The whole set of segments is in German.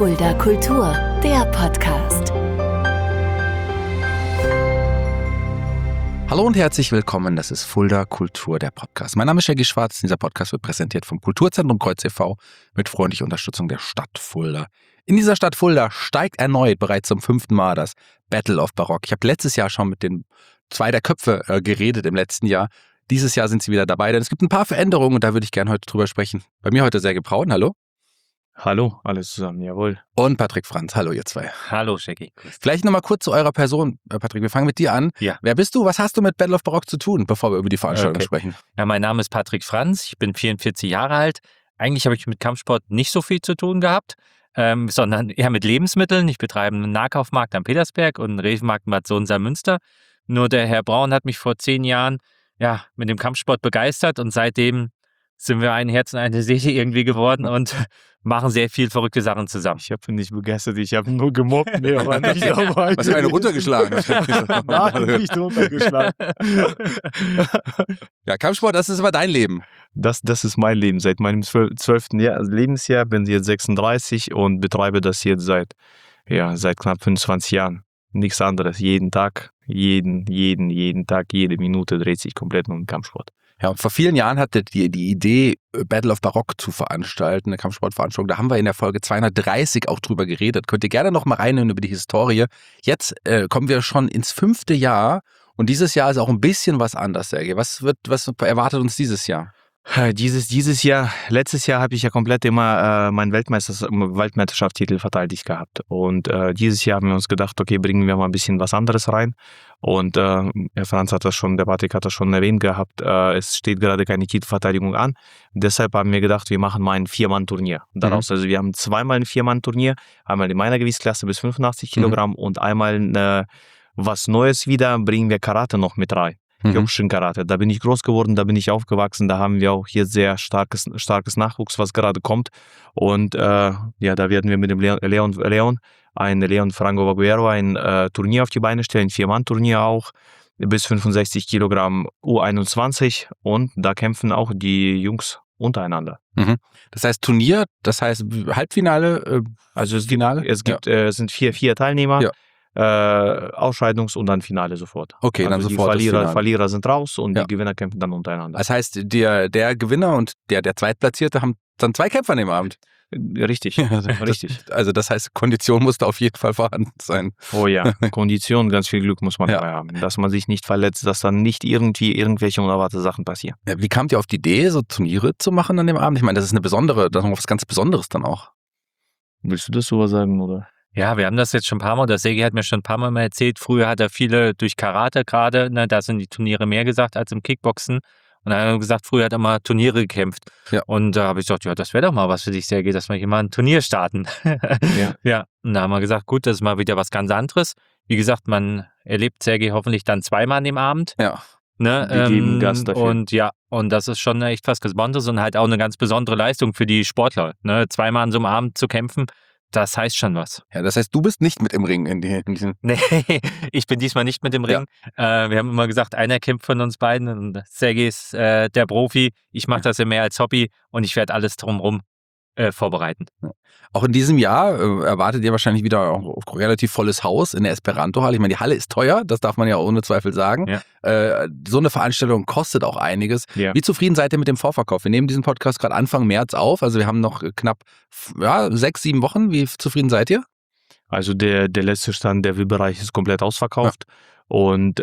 Fulda Kultur, der Podcast. Hallo und herzlich willkommen, das ist Fulda Kultur, der Podcast. Mein Name ist Shaggy Schwarz, dieser Podcast wird präsentiert vom Kulturzentrum Kreuz e.V. mit freundlicher Unterstützung der Stadt Fulda. In dieser Stadt Fulda steigt erneut bereits zum 5. Mal das Battle of Barock. Ich habe letztes Jahr schon mit den 2 der Köpfe geredet im letzten Jahr. Dieses Jahr sind sie wieder dabei, denn es gibt ein paar Veränderungen und da würde ich gerne heute drüber sprechen. Bei mir heute Sergej Braun, hallo. Hallo, alles zusammen, jawohl. Und Patrick Franz, hallo ihr zwei. Hallo Shaggy. Vielleicht nochmal kurz zu eurer Person, Patrick, wir fangen mit dir an. Ja. Wer bist du, was hast du mit Battle of Barock zu tun, bevor wir über die Veranstaltung sprechen? Ja, mein Name ist Patrick Franz, ich bin 44 Jahre alt. Eigentlich habe ich mit Kampfsport nicht so viel zu tun gehabt, sondern eher mit Lebensmitteln. Ich betreibe einen Nahkaufmarkt am Petersberg und einen Rewe-Markt in Bad Sohn-Salmünster. Nur der Herr Braun hat mich vor 10 Jahren mit dem Kampfsport begeistert und seitdem sind wir ein Herz und eine Seele irgendwie geworden und machen sehr viel verrückte Sachen zusammen. Ich habe nicht begeistert, ich habe nur gemobbt. Nee, aber nicht dabei. Was für eine runtergeschlagen? Nein, nicht runtergeschlagen. Ja, Kampfsport, das ist aber dein Leben. Das ist mein Leben. Seit meinem 12. Lebensjahr bin ich jetzt 36 und betreibe das jetzt seit knapp 25 Jahren. Nichts anderes. Jeden Tag, jeden Tag, jede Minute dreht sich komplett um den Kampfsport. Ja, und vor vielen Jahren hatte die Idee, Battle of Barock zu veranstalten, eine Kampfsportveranstaltung. Da haben wir in der Folge 230 auch drüber geredet. Könnt ihr gerne noch mal reinhören über die Historie. Jetzt kommen wir schon ins 5. Jahr und dieses Jahr ist auch ein bisschen was anders, Sergej. Was erwartet uns dieses Jahr? Dieses Jahr, letztes Jahr habe ich ja komplett immer meinen Weltmeisterschaftstitel verteidigt gehabt. Und dieses Jahr haben wir uns gedacht, okay, bringen wir mal ein bisschen was anderes rein. Und Herr Franz der Patrick hat das schon erwähnt gehabt, es steht gerade keine Titelverteidigung an. Deshalb haben wir gedacht, wir machen mal ein 4-Mann-Turnier daraus. Also wir haben zweimal ein 4-Mann-Turnier, einmal in meiner Gewichtsklasse bis 85 Kilogramm und einmal was Neues wieder, bringen wir Karate noch mit rein. Kyokushin Karate. Da bin ich groß geworden, da bin ich aufgewachsen, da haben wir auch hier sehr starkes Nachwuchs, was gerade kommt. Und da werden wir mit dem Leon Franco Vaguero ein Turnier auf die Beine stellen, ein 4-Mann-Turnier auch, bis 65 Kilogramm U21 und da kämpfen auch die Jungs untereinander. Das heißt Turnier, das heißt Halbfinale, also das Finale? Es sind vier Teilnehmer. Ja. Ausscheidungs- und dann Finale sofort. Okay, also dann die sofort Verlierer sind raus und die Gewinner kämpfen dann untereinander. Das heißt, der Gewinner und der Zweitplatzierte haben dann 2 Kämpfer an dem Abend. Richtig, richtig. Also das heißt, Kondition muss da auf jeden Fall vorhanden sein. Oh ja, Kondition, ganz viel Glück muss man dabei haben, dass man sich nicht verletzt, dass dann nicht irgendwelche unerwartete Sachen passieren. Ja, wie kamt ihr auf die Idee, so Turniere zu machen an dem Abend? Ich meine, das ist das ist noch was ganz Besonderes dann auch. Willst du das sowas sagen, oder? Ja, wir haben das jetzt schon ein paar Mal, der Sergej hat mir schon ein paar Mal erzählt, früher hat er viele durch Karate gerade, da sind die Turniere mehr gesagt als im Kickboxen. Und dann hat er gesagt, früher hat er mal Turniere gekämpft. Ja. Und da habe ich gesagt, das wäre doch mal was für dich, Sergej, dass wir hier mal ein Turnier starten. Ja. Und da haben wir gesagt, gut, das ist mal wieder was ganz anderes. Wie gesagt, man erlebt Sergej hoffentlich dann 2-mal an dem Abend. Ja. Ne? Wir geben Gas dafür. Und das ist schon echt was Besonderes und halt auch eine ganz besondere Leistung für die Sportler. Ne? 2-mal an so einem Abend zu kämpfen, das heißt schon was. Ja, das heißt, du bist nicht mit im Ring in diesem. Nee, ich bin diesmal nicht mit im Ring. Ja. Wir haben immer gesagt, einer kämpft von uns beiden und Sergej ist der Profi. Ich mache das ja mehr als Hobby und ich werde alles drumherum vorbereiten. Ja. Auch in diesem Jahr erwartet ihr wahrscheinlich wieder auch relativ volles Haus in der Esperanto-Halle. Ich meine, die Halle ist teuer, das darf man ja ohne Zweifel sagen. Ja. So eine Veranstaltung kostet auch einiges. Ja. Wie zufrieden seid ihr mit dem Vorverkauf? Wir nehmen diesen Podcast gerade Anfang März auf, also wir haben noch knapp 6-7 Wochen. Wie zufrieden seid ihr? Also der letzte Stand, der VIP-Bereich ist komplett ausverkauft. Ja. Und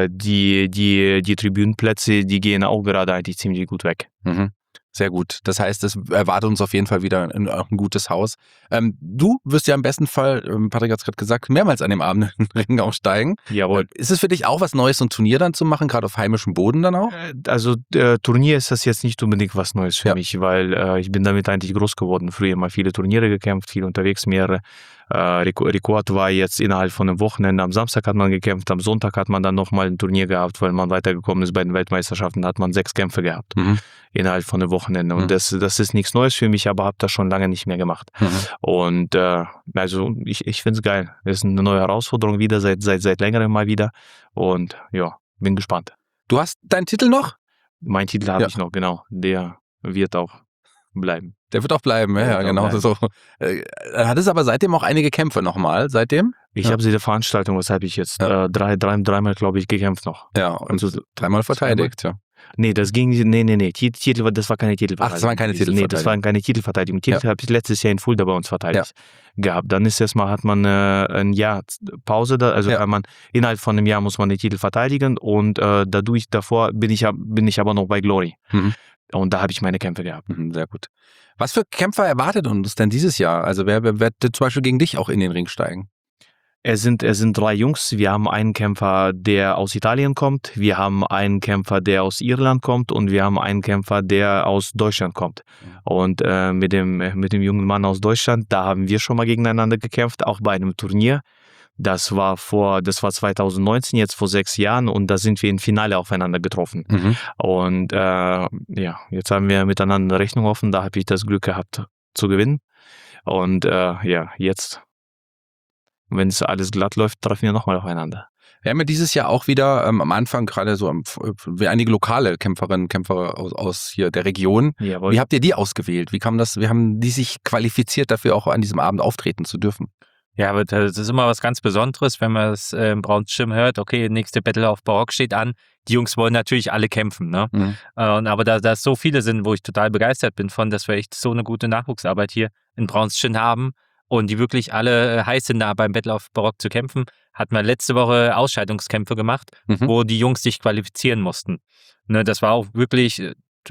die Tribünenplätze, die gehen auch gerade eigentlich ziemlich gut weg. Sehr gut. Das heißt, es erwartet uns auf jeden Fall wieder ein gutes Haus. Du wirst ja im besten Fall, Patrick hat es gerade gesagt, mehrmals an dem Abend in den Ring aufsteigen. Jawohl. Ist es für dich auch was Neues, so ein Turnier dann zu machen, gerade auf heimischem Boden dann auch? Also Turnier ist das jetzt nicht unbedingt was Neues für mich, weil ich bin damit eigentlich groß geworden. Früher mal viele Turniere gekämpft, viel unterwegs, mehrere. Rekord war jetzt innerhalb von einem Wochenende. Am Samstag hat man gekämpft, am Sonntag hat man dann nochmal ein Turnier gehabt, weil man weitergekommen ist bei den Weltmeisterschaften, da hat man 6 Kämpfe gehabt innerhalb von einem Wochenende. Und das ist nichts Neues für mich, aber habe das schon lange nicht mehr gemacht. Und also ich finde es geil. Das ist eine neue Herausforderung wieder, seit längerem mal wieder. Und ja, bin gespannt. Du hast deinen Titel noch? Mein Titel habe ich noch, genau. Der wird auch bleiben. Der wird auch bleiben, ja, genau. So. Hat es aber seitdem auch einige Kämpfe nochmal, seitdem? Ich habe diese Veranstaltung, was habe ich jetzt? Dreimal, glaube ich, gekämpft noch. Ja, und Also, 3-mal verteidigt, ja. Nee, das ging, nee. Titel, das war keine Titelverteidigung. Ach, das waren keine Titelverteidigung. Nee, das waren keine Titelverteidigung. Titel habe ich letztes Jahr in Fulda bei uns verteidigt gehabt. Dann ist erstmal, hat man ein Jahr Pause da, also kann man, innerhalb von einem Jahr muss man den Titel verteidigen und davor bin ich aber noch bei Glory. Und da habe ich meine Kämpfe gehabt. Sehr gut. Was für Kämpfer erwartet uns denn dieses Jahr? Also wer wird zum Beispiel gegen dich auch in den Ring steigen? Es sind 3 Jungs. Wir haben einen Kämpfer, der aus Italien kommt. Wir haben einen Kämpfer, der aus Irland kommt. Und wir haben einen Kämpfer, der aus Deutschland kommt. Und mit dem jungen Mann aus Deutschland, da haben wir schon mal gegeneinander gekämpft, auch bei einem Turnier. Das war 2019, jetzt vor 6 Jahren. Und da sind wir im Finale aufeinander getroffen. Und jetzt haben wir miteinander eine Rechnung offen. Da habe ich das Glück gehabt zu gewinnen. Und jetzt, wenn es alles glatt läuft, treffen wir nochmal aufeinander. Wir haben ja dieses Jahr auch wieder am Anfang gerade so einige lokale Kämpferinnen und Kämpfer aus hier der Region. Jawohl. Wie habt ihr die ausgewählt? Wie kam das? Wie haben die sich qualifiziert, dafür auch an diesem Abend auftreten zu dürfen? Ja, aber das ist immer was ganz Besonderes, wenn man es im Brauns Gym hört, okay, nächste Battle of Barock steht an. Die Jungs wollen natürlich alle kämpfen, ne? Aber da es so viele sind, wo ich total begeistert bin von, dass wir echt so eine gute Nachwuchsarbeit hier in Brauns Gym haben und die wirklich alle heiß sind, da beim Battle of Barock zu kämpfen, hat man letzte Woche Ausscheidungskämpfe gemacht, wo die Jungs sich qualifizieren mussten. Ne, das war auch wirklich,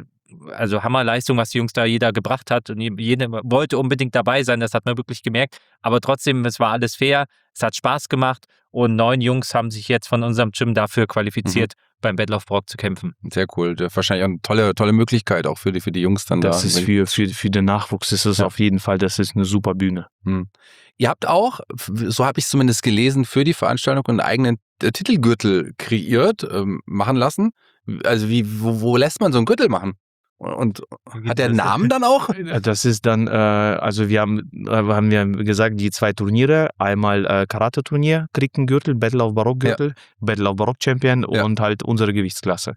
also Hammerleistung, was die Jungs da jeder gebracht hat und jeder wollte unbedingt dabei sein, das hat man wirklich gemerkt, aber trotzdem, es war alles fair, es hat Spaß gemacht und 9 Jungs haben sich jetzt von unserem Gym dafür qualifiziert, beim Battle of Barock zu kämpfen. Sehr cool, wahrscheinlich auch eine tolle Möglichkeit auch für die Jungs dann das da. Das ist für den Nachwuchs ist es auf jeden Fall, das ist eine super Bühne. Ihr habt auch, so habe ich es zumindest gelesen, für die Veranstaltung einen eigenen Titelgürtel kreiert, machen lassen. Also wo lässt man so einen Gürtel machen? Und hat der einen Namen dann auch? Das ist dann, also wir haben gesagt, die 2 Turniere, einmal Karate-Turnier kriegt einen Gürtel, Battle of Barock Gürtel, Battle of Barock Champion und halt unsere Gewichtsklasse.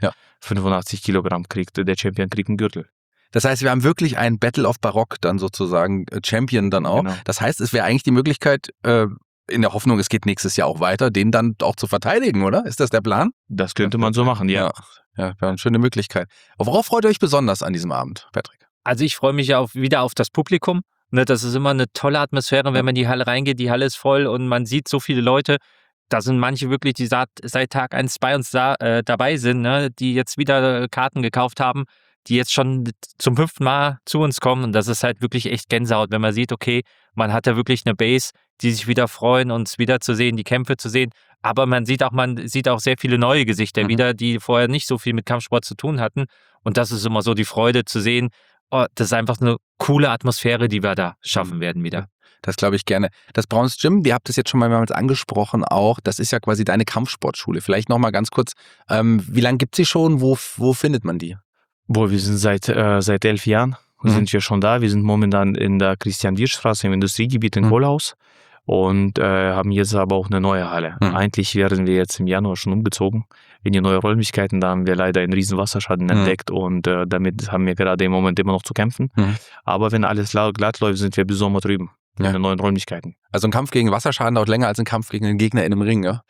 85 Kilogramm der Champion kriegt einen Gürtel. Das heißt, wir haben wirklich einen Battle of Barock dann sozusagen Champion dann auch. Genau. Das heißt, es wäre eigentlich die Möglichkeit, in der Hoffnung, es geht nächstes Jahr auch weiter, den dann auch zu verteidigen, oder? Ist das der Plan? Das könnte man so machen, ja. Ja, wäre eine schöne Möglichkeit. Worauf freut ihr euch besonders an diesem Abend, Patrick? Also ich freue mich wieder auf das Publikum. Ne, das ist immer eine tolle Atmosphäre, wenn man in die Halle reingeht. Die Halle ist voll und man sieht so viele Leute. Da sind manche wirklich, die seit Tag 1 bei uns dabei sind, ne, die jetzt wieder Karten gekauft haben, die jetzt schon zum 5. Mal zu uns kommen. Und das ist halt wirklich echt Gänsehaut, wenn man sieht, okay, man hat da wirklich eine Base, die sich wieder freuen, uns wiederzusehen, die Kämpfe zu sehen. Aber man sieht auch sehr viele neue Gesichter wieder, die vorher nicht so viel mit Kampfsport zu tun hatten. Und das ist immer so die Freude zu sehen. Oh, das ist einfach eine coole Atmosphäre, die wir da schaffen werden wieder. Das glaube ich gerne. Das Brauns Gym, ihr habt es jetzt schon mal mehrmals angesprochen auch, das ist ja quasi deine Kampfsportschule. Vielleicht nochmal ganz kurz, wie lange gibt es sie schon? Wo findet man die? Wir sind seit 11 Jahren sind wir schon da. Wir sind momentan in der Christian-Wirth-Straße im Industriegebiet in Kohlhaus und haben jetzt aber auch eine neue Halle. Eigentlich wären wir jetzt im Januar schon umgezogen in die neuen Räumlichkeiten. Da haben wir leider einen riesen Wasserschaden entdeckt und damit haben wir gerade im Moment immer noch zu kämpfen. Aber wenn alles glatt läuft, sind wir bis Sommer drüben in den neuen Räumlichkeiten. Also ein Kampf gegen Wasserschaden dauert länger als ein Kampf gegen einen Gegner in einem Ring, ja?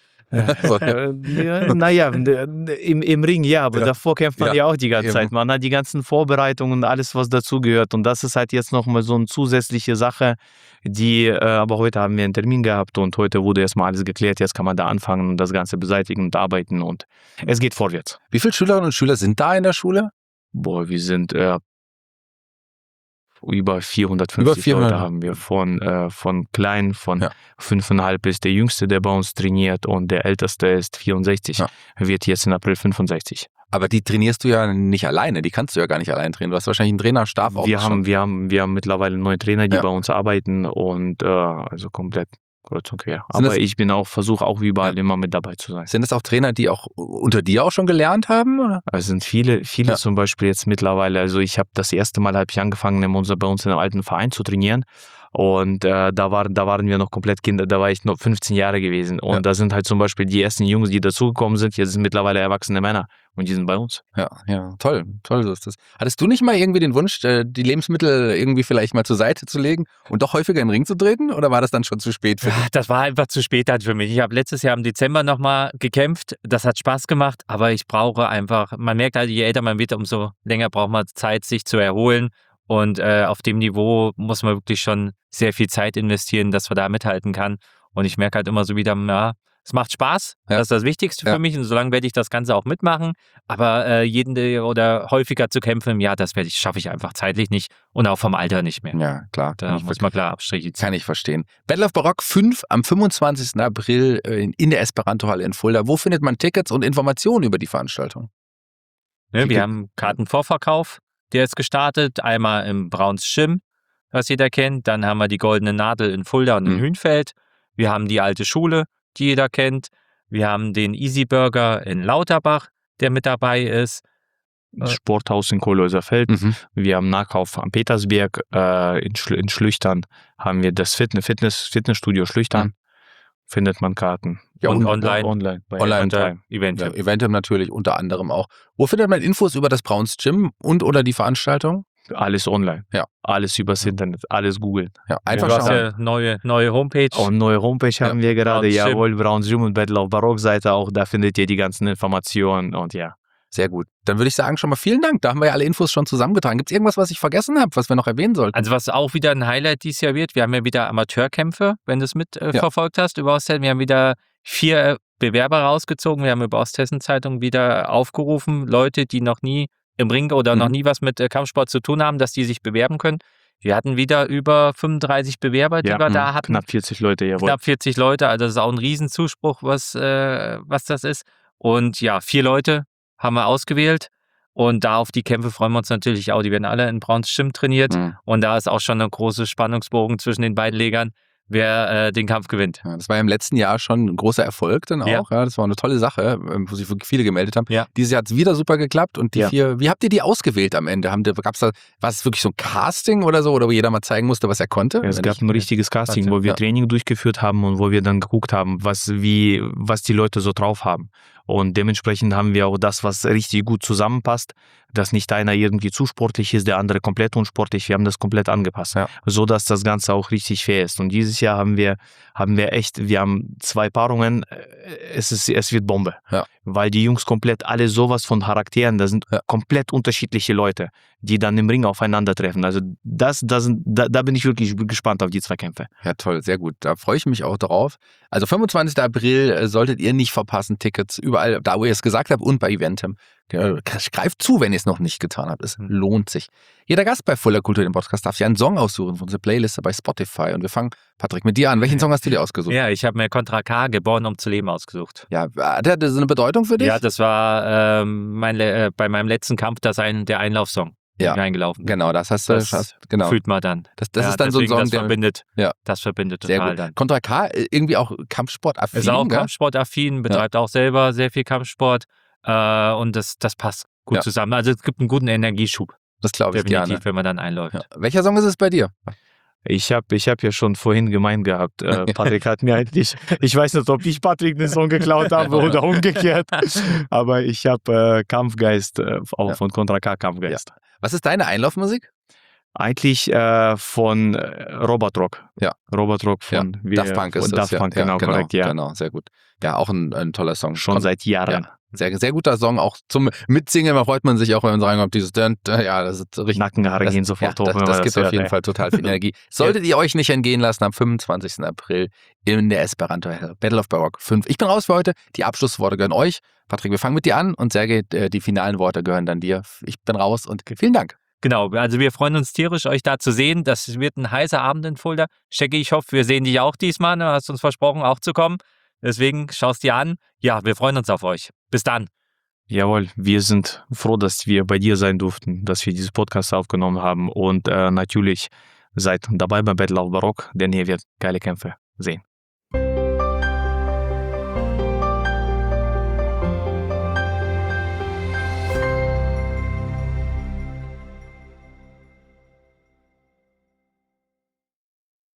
Naja, im Ring ja, aber davor kämpft man ja auch die ganze Zeit. Man hat die ganzen Vorbereitungen und alles, was dazugehört. Und das ist halt jetzt nochmal so eine zusätzliche Sache, aber heute haben wir einen Termin gehabt und heute wurde erstmal alles geklärt. Jetzt kann man da anfangen und das Ganze beseitigen und arbeiten und es geht vorwärts. Wie viele Schülerinnen und Schüler sind da in der Schule? Wir sind über 450 Leute haben wir von klein, von 5,5 bis der Jüngste, der bei uns trainiert und der Älteste ist 64, wird jetzt in April 65. Aber die trainierst du ja nicht alleine, die kannst du ja gar nicht allein trainieren. Du hast wahrscheinlich einen Trainerstab auch schon. Wir haben mittlerweile 9 Trainer, die bei uns arbeiten und also komplett kreuz und quer. Aber ich versuche auch überall immer mit dabei zu sein. Sind das auch Trainer, die auch unter dir auch schon gelernt haben? Oder? Es sind viele zum Beispiel jetzt mittlerweile. Also ich habe das erste Mal angefangen, bei uns in einem alten Verein zu trainieren. Und da waren wir noch komplett Kinder, da war ich noch 15 Jahre gewesen. Und da sind halt zum Beispiel die ersten Jungs, die dazugekommen sind, jetzt sind mittlerweile erwachsene Männer. und die sind bei uns. Ja, toll so ist das. Hattest du nicht mal irgendwie den Wunsch, die Lebensmittel irgendwie vielleicht mal zur Seite zu legen und doch häufiger in den Ring zu treten oder war das dann schon zu spät für dich? Das war einfach zu spät dann für mich. Ich habe letztes Jahr im Dezember nochmal gekämpft. Das hat Spaß gemacht, aber ich brauche einfach, man merkt halt, je älter man wird, umso länger braucht man Zeit, sich zu erholen. Und auf dem Niveau muss man wirklich schon sehr viel Zeit investieren, dass man da mithalten kann. Und ich merke halt immer so wieder, ja, es macht Spaß, das ist das Wichtigste für mich und solange werde ich das Ganze auch mitmachen, aber oder häufiger zu kämpfen im Jahr, schaffe ich einfach zeitlich nicht und auch vom Alter nicht mehr. Ja, klar. Da muss man klar Abstriche ziehen. Kann ich verstehen. Battle of Barock 5 am 25. April in der Esperanto-Halle in Fulda. Wo findet man Tickets und Informationen über die Veranstaltung? Wir haben Kartenvorverkauf, der ist gestartet, einmal im Brauns Schim, was jeder kennt, dann haben wir die Goldene Nadel in Fulda und in Hünfeld, wir haben die Alte Schule, die jeder kennt. Wir haben den Easy Burger in Lauterbach, der mit dabei ist. Sporthaus in Kohlhäuserfeld. Wir haben Nahkauf am Petersberg. In Schlüchtern haben wir das Fitnessstudio Schlüchtern. Findet man Karten. Ja, und online unter Eventim. Ja, Eventim natürlich unter anderem auch. Wo findet man Infos über das Brauns Gym oder die Veranstaltung? Alles online. Ja. Alles übers Internet. Alles googeln. Ja, einfach du hast schauen. ja neue Homepage. Und neue Homepage haben wir gerade. Brauns Gym. Jawohl, Brauns Gym und Battle of Barock Seite auch. Da findet ihr die ganzen Informationen und ja. Sehr gut. Dann würde ich sagen, schon mal vielen Dank. Da haben wir ja alle Infos schon zusammengetragen. Gibt es irgendwas, was ich vergessen habe, was wir noch erwähnen sollten? Also was auch wieder ein Highlight dieses Jahr wird, wir haben ja wieder Amateurkämpfe, wenn du es verfolgt hast über Osthessen. Wir haben wieder 4 Bewerber rausgezogen. Wir haben über Osthessen Zeitung wieder aufgerufen, Leute, die noch nie im Ring oder noch nie was mit Kampfsport zu tun haben, dass die sich bewerben können. Wir hatten wieder über 35 Bewerber, die wir da hatten. Knapp 40 Leute, jawohl. Knapp 40 Leute, also das ist auch ein Riesenzuspruch, was das ist. Und ja, 4 Leute haben wir ausgewählt. Und da auf die Kämpfe freuen wir uns natürlich auch. Die werden alle in Brauns Gym trainiert. Und da ist auch schon ein großer Spannungsbogen zwischen den beiden Legern, wer den Kampf gewinnt. Ja, das war ja im letzten Jahr schon ein großer Erfolg dann auch. Ja, das war eine tolle Sache, wo sich wirklich viele gemeldet haben. Ja. Dieses Jahr hat es wieder super geklappt. Und die 4, wie habt ihr die ausgewählt am Ende? War es wirklich so ein Casting oder so, oder wo jeder mal zeigen musste, was er konnte? Ja, es gab ein richtiges Casting, wo wir Training durchgeführt haben und wo wir dann geguckt haben, was die Leute so drauf haben. Und dementsprechend haben wir auch das, was richtig gut zusammenpasst, dass nicht einer irgendwie zu sportlich ist, der andere komplett unsportlich. Wir haben das komplett angepasst, so dass das Ganze auch richtig fair ist. Und dieses Jahr haben wir 2 Paarungen. Es wird Bombe, weil die Jungs komplett alle sowas von Charakteren, das sind komplett unterschiedliche Leute, die dann im Ring aufeinandertreffen. Also da bin ich wirklich gespannt auf die 2 Kämpfe. Ja, toll, sehr gut. Da freue ich mich auch drauf. Also 25. April solltet ihr nicht verpassen, Tickets überall, da wo ihr es gesagt habt und bei Eventim. Greift zu, wenn ihr es noch nicht getan habt. Es lohnt sich. Jeder Gast bei Fulda Kultur, dem Podcast, darf sich einen Song aussuchen von unserer Playliste bei Spotify. Und wir fangen, Patrick, mit dir an. Welchen Song hast du dir ausgesucht? Ja, ich habe mir Contra K, Geboren um zu leben, ausgesucht. Ja, hat das eine Bedeutung für dich? Ja, das war bei meinem letzten Kampf der Einlaufsong. Reingelaufen. Genau, das hast du. Genau. Fühlt man dann. Das ist dann so ein Song, das verbindet sehr total gut. dann. Contra K, irgendwie auch Kampfsportaffin. Ist auch Kampfsportaffin, betreibt auch selber sehr viel Kampfsport und das passt gut zusammen. Also es gibt einen guten Energieschub. Das glaube ich definitiv, gerne. wenn man dann einläuft. Ja. Welcher Song ist es bei dir? Ich hab ja schon vorhin gemeint gehabt, Patrick hat mir eigentlich, ich weiß nicht, ob ich Patrick den Song geklaut habe oder umgekehrt, aber ich habe Kampfgeist, auch von Contra K Kampfgeist. Ja. Was ist deine Einlaufmusik? Eigentlich von Robotrock. Ja. Robotrock von Daft Punk ist das. Daft Punk, genau, korrekt, ja. Genau, sehr gut. Ja, auch ein toller Song. Schon seit Jahren. Ja. Sehr, sehr guter Song, auch zum Mitsingen, da freut man sich auch, wenn man reinkommt, dieses das ist richtig. Nackenhaare gehen sofort hoch. Das gibt auf jeden Fall total viel Energie. Solltet ihr euch nicht entgehen lassen, am 25. April in der Esperanto Battle of Barock 5. Ich bin raus für heute, die Abschlussworte gehören euch. Patrick, wir fangen mit dir an und Sergej, die finalen Worte gehören dann dir. Ich bin raus und vielen Dank. Genau, also wir freuen uns tierisch, euch da zu sehen. Das wird ein heißer Abend in Fulda. Shaggy, ich hoffe, wir sehen dich auch diesmal. Du hast uns versprochen, auch zu kommen. Deswegen schaust dir an. Ja, wir freuen uns auf euch. Bis dann. Jawohl, wir sind froh, dass wir bei dir sein durften, dass wir dieses Podcast aufgenommen haben und natürlich seid dabei bei Battle of Barock, denn ihr werdet geile Kämpfe sehen.